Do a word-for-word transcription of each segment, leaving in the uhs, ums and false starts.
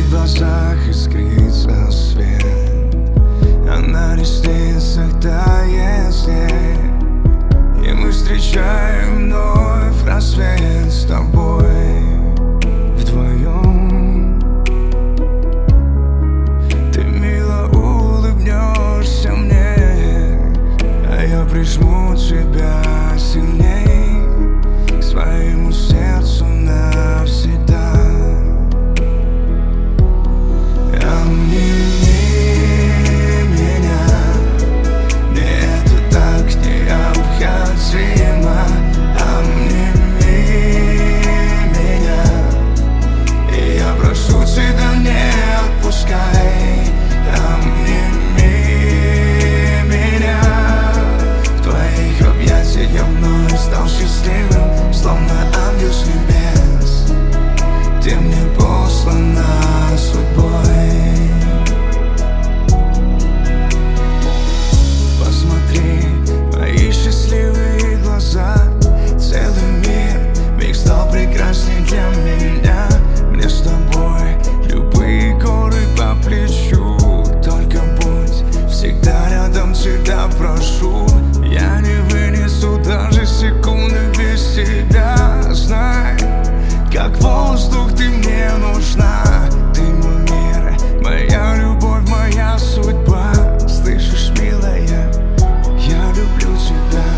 в глазах искрится свет, а на ресницах тает снег, и мы встречаем вновь рассвет с тобой вдвоем. Ты мило улыбнешься мне, а я прижму тебя сильней к своему сердцу навсегда. Обними меня, мне это так необходимо. Обними меня, и я прошу тебя, не отпускай. Обними меня, в твоих объятиях я вновь стал счастливым, словно ангел с небес. Ты мне послана судьбой. Посмотри, мои счастливые глаза, целый мир вмиг стал прекрасней для меня. Мне с тобой любые горы по плечу, только будь всегда рядом, всегда прошу. Я не вынесу даже секунды без тебя. Знай, как воздух ты мне нужна. Ты мой мир, моя любовь, моя судьба. Слышишь, милая, я люблю тебя.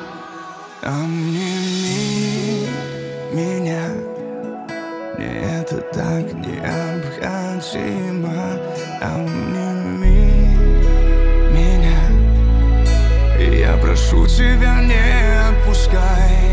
Обними меня, мне это так необходимо. Обними меня, и я прошу тебя, не отпускай.